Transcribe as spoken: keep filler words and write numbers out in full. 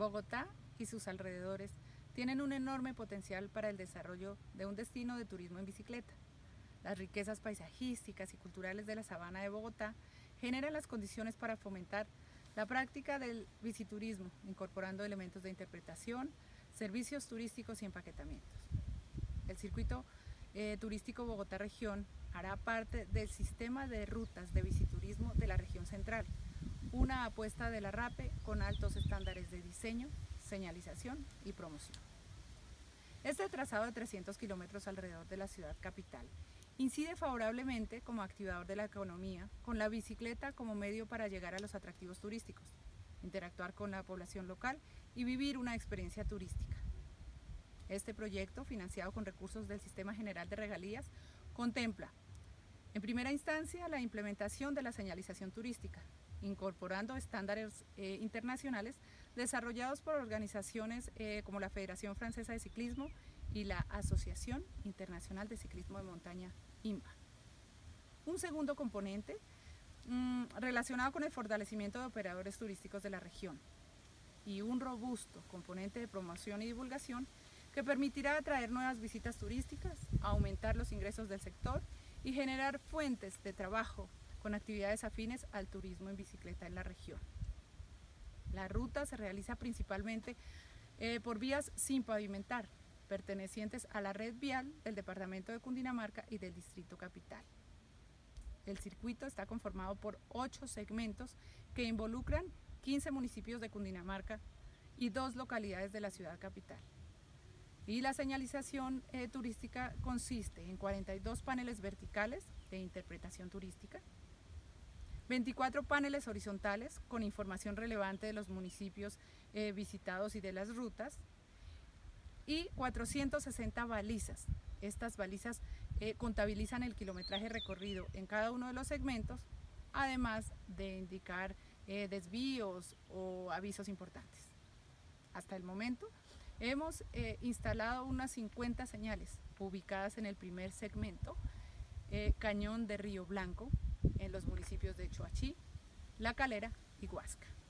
Bogotá y sus alrededores tienen un enorme potencial para el desarrollo de un destino de turismo en bicicleta. Las riquezas paisajísticas y culturales de la sabana de Bogotá generan las condiciones para fomentar la práctica del biciturismo, incorporando elementos de interpretación, servicios turísticos y empaquetamientos. El circuito eh, turístico Bogotá Región hará parte del sistema de rutas de biciturismo de la región central, una apuesta de la RAPE con altos estándares de diseño, señalización y promoción. Este trazado de trescientos kilómetros alrededor de la ciudad capital incide favorablemente como activador de la economía, con la bicicleta como medio para llegar a los atractivos turísticos, interactuar con la población local y vivir una experiencia turística. Este proyecto, financiado con recursos del Sistema General de Regalías, contempla, en primera instancia, la implementación de la señalización turística, incorporando estándares eh, internacionales desarrollados por organizaciones eh, como la Federación Francesa de Ciclismo y la Asociación Internacional de Ciclismo de Montaña, I M B A. Un segundo componente mmm, relacionado con el fortalecimiento de operadores turísticos de la región y un robusto componente de promoción y divulgación que permitirá atraer nuevas visitas turísticas, aumentar los ingresos del sector y generar fuentes de trabajo con actividades afines al turismo en bicicleta en la región. La ruta se realiza principalmente eh, por vías sin pavimentar, pertenecientes a la red vial del departamento de Cundinamarca y del distrito capital. El circuito está conformado por ocho segmentos que involucran quince municipios de Cundinamarca y dos localidades de la ciudad capital. Y la señalización eh, turística consiste en cuarenta y dos paneles verticales de interpretación turística, veinticuatro paneles horizontales con información relevante de los municipios eh, visitados y de las rutas, y cuatrocientas sesenta balizas. Estas balizas eh, contabilizan el kilometraje recorrido en cada uno de los segmentos, además de indicar eh, desvíos o avisos importantes. Hasta el momento hemos eh, instalado unas cincuenta señales ubicadas en el primer segmento, eh, Cañón de Río Blanco, en los municipios de Choachí, La Calera y Huasca.